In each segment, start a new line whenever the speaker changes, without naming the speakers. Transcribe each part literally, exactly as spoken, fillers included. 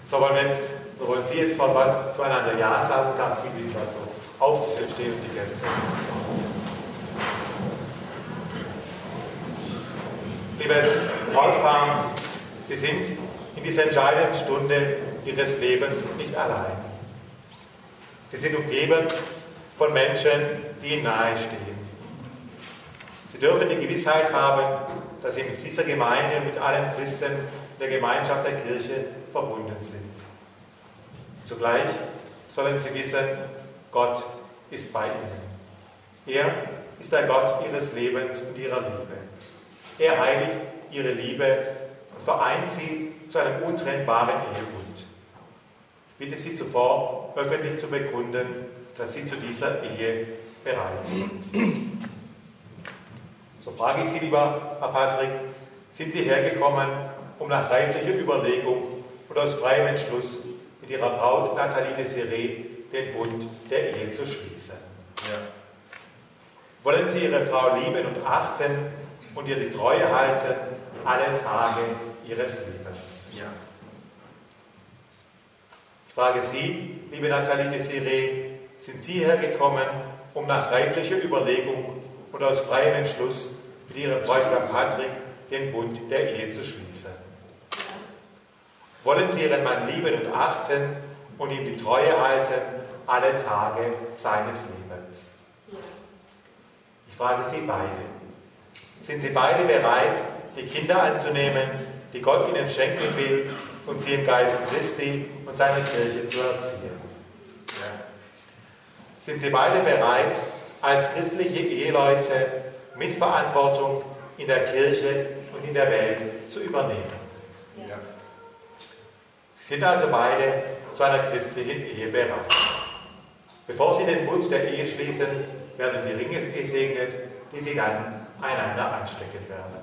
So wollen wir jetzt, wollen Sie jetzt mal was zueinander Ja sagen, darf Sie wieder so aufzustehen und die Gäste. Liebes Brautpaar, Sie sind in dieser entscheidenden Stunde Ihres Lebens nicht allein. Sie sind umgeben von Menschen, die Ihnen nahestehen. Sie dürfen die Gewissheit haben, dass Sie mit dieser Gemeinde, mit allen Christen in der Gemeinschaft der Kirche verbunden sind. Zugleich sollen Sie wissen, Gott ist bei Ihnen. Er ist der Gott Ihres Lebens und Ihrer Liebe. Er heiligt Ihre Liebe und vereint Sie zu einem untrennbaren Ehebund. Bitte Sie zuvor öffentlich zu bekunden, dass Sie zu dieser Ehe bereit sind. So frage ich Sie, lieber Herr Patrick, sind Sie hergekommen, um nach reiflicher Überlegung und aus freiem Entschluss mit Ihrer Braut Nathalie Desiree den Bund der Ehe zu schließen? Ja. Wollen Sie Ihre Frau lieben und achten und ihr die Treue halten alle Tage Ihres Lebens? Ja. Ich frage Sie, liebe Nathalie Desiree, sind Sie hergekommen, um nach reiflicher Überlegung und aus freiem Entschluss mit Ihrem Bräutigam Patrick den Bund der Ehe zu schließen? Wollen Sie Ihren Mann lieben und achten und ihm die Treue halten alle Tage seines Lebens? Ich frage Sie beide. Sind Sie beide bereit, die Kinder anzunehmen, die Gott Ihnen schenken will und sie im Geist Christi und seiner Kirche zu erziehen? Sind Sie beide bereit, als christliche Eheleute Mitverantwortung in der Kirche und in der Welt zu übernehmen? Ja. Sie sind also beide zu einer christlichen Ehe bereit. Bevor Sie den Bund der Ehe schließen, werden die Ringe gesegnet, die Sie dann einander anstecken werden.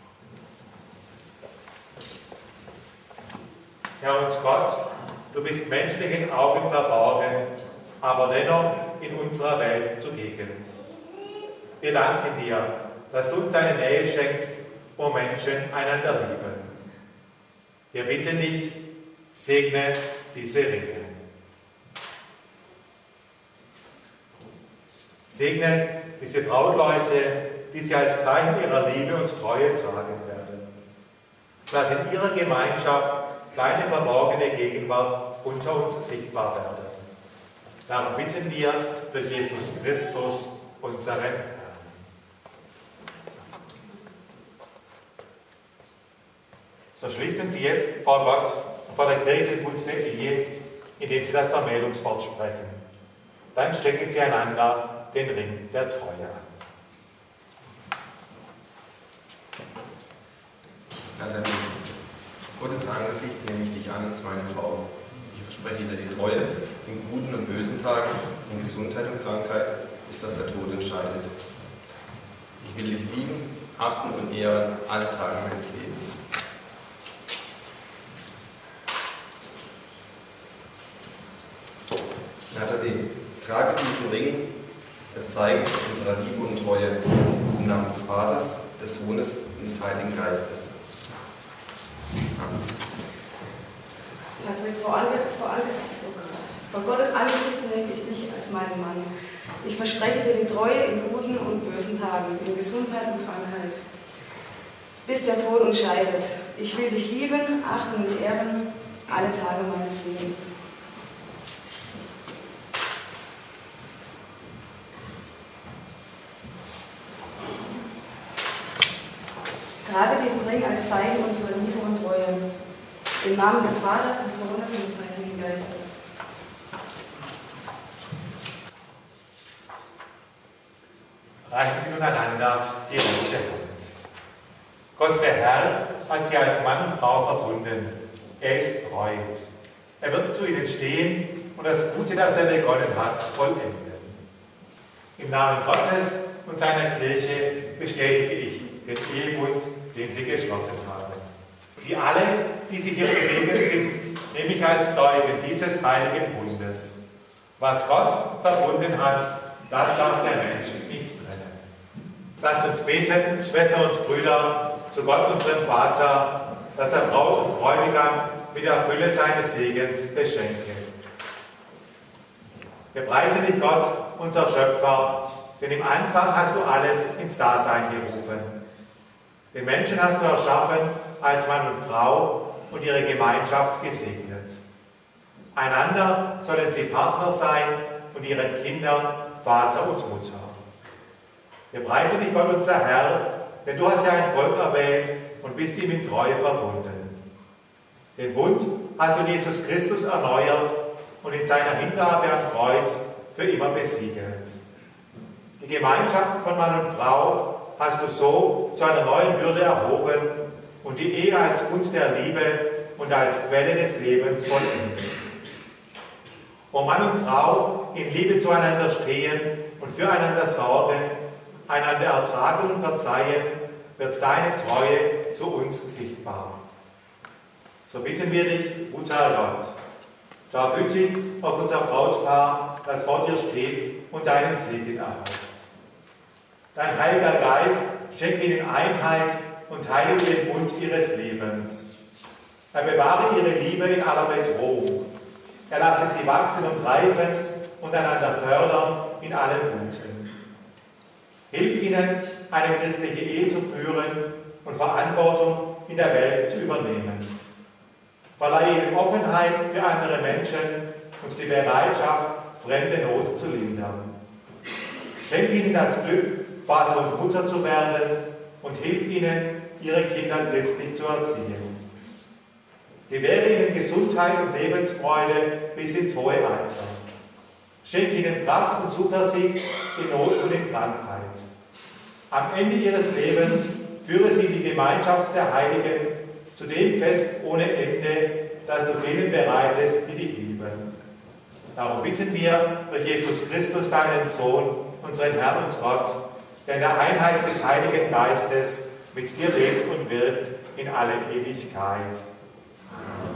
Herr uns Gott, du bist menschlichen Augen verborgen, aber dennoch in unserer Welt zugegen. Wir danken dir, dass du uns deine Nähe schenkst, wo Menschen einander lieben. Wir bitten dich, segne diese Ringe. Segne diese Brautleute, die sie als Zeichen ihrer Liebe und Treue tragen werden. Lass in ihrer Gemeinschaft deine verborgene Gegenwart unter uns sichtbar werden. Darum bitten wir durch Jesus Christus, unseren Herrn. So schließen Sie jetzt vor Gott und vor der Kirche den Bund der Ehe, indem Sie das Vermählungswort sprechen. Dann stecken Sie einander den Ring der Treue an.
Nathalie, Gottes Angesicht nehme ich dich an als meine Frau. Ich verspreche dir die Treue in guten und bösen Tagen, in Gesundheit und Krankheit, bis dass der Tod entscheidet. Ich will dich lieben, achten und ehren alle Tage meines Lebens. Nathalie, trage diesen Ring als Zeichen unserer Liebe und Treue im Namen des Vaters, des Sohnes und des Heiligen Geistes. Amen.
Patrick, vor, vor, alles, vor Gottes Angesicht nehme ich dich als meinen Mann. Ich verspreche dir die Treue in guten und bösen Tagen, in Gesundheit und Krankheit, bis der Tod uns scheidet. Ich will dich lieben, achten und ehren alle Tage meines Lebens. Trage diesen Ring als Zeichen unserer Liebe und Treue. Im Namen des Vaters, des Sohnes und des Heiligen Geistes.
Reichen Sie nun einander die rechte Hand. Gott, der Herr, hat Sie als Mann und Frau verbunden. Er ist treu. Er wird zu Ihnen stehen und das Gute, das er begonnen hat, vollenden. Im Namen Gottes und seiner Kirche bestätige ich den Ehebund, den Sie geschlossen haben. Sie alle, die Sie hier zugegen sind, nehme ich als Zeugen dieses heiligen Bundes. Was Gott verbunden hat, das darf der Mensch nicht trennen. Lasst uns beten, Schwestern und Brüder, zu Gott unserem Vater, dass er Braut und Bräutigam mit der Fülle seines Segens beschenke. Wir preisen dich, Gott, unser Schöpfer, denn im Anfang hast du alles ins Dasein gerufen. Den Menschen hast du erschaffen als Mann und Frau und ihre Gemeinschaft gesegnet. Einander sollen sie Partner sein und ihren Kindern Vater und Mutter. Wir preisen dich, Gott, unser Herr, denn du hast ja ein Volk erwählt und bist ihm in Treue verbunden. Den Bund hast du in Jesus Christus erneuert und in seiner Hingabe am Kreuz für immer besiegelt. Die Gemeinschaft von Mann und Frau hast du so zu einer neuen Würde erhoben und die Ehe als Bund der Liebe und als Quelle des Lebens vollendet. Wo Mann und Frau in Liebe zueinander stehen und füreinander sorgen, einander ertragen und verzeihen, wird deine Treue zu uns sichtbar. So bitten wir dich, guter Gott, schau gütig auf unser Brautpaar, das vor dir steht und deinen Segen erhält. Dein Heiliger Geist schenke ihnen Einheit und heile den Bund ihres Lebens. Er bewahre ihre Liebe in aller Bedrohung. Er lasse sie wachsen und reifen und einander fördern in allem Guten. Hilf ihnen, eine christliche Ehe zu führen und Verantwortung in der Welt zu übernehmen. Verleihe ihnen Offenheit für andere Menschen und die Bereitschaft, fremde Not zu lindern. Schenke ihnen das Glück, Vater und Mutter zu werden und hilf ihnen, ihre Kinder christlich zu erziehen. Gewähre ihnen Gesundheit und Lebensfreude bis ins hohe Alter. Schenke ihnen Kraft und Zuversicht in Not und in Krankheit. Am Ende ihres Lebens führe sie in die Gemeinschaft der Heiligen zu dem Fest ohne Ende, das du denen bereitest, die dich lieben. Darum bitten wir durch Jesus Christus, deinen Sohn, unseren Herrn und Gott, der in der Einheit des Heiligen Geistes mit dir lebt und wirkt in alle Ewigkeit. Amen.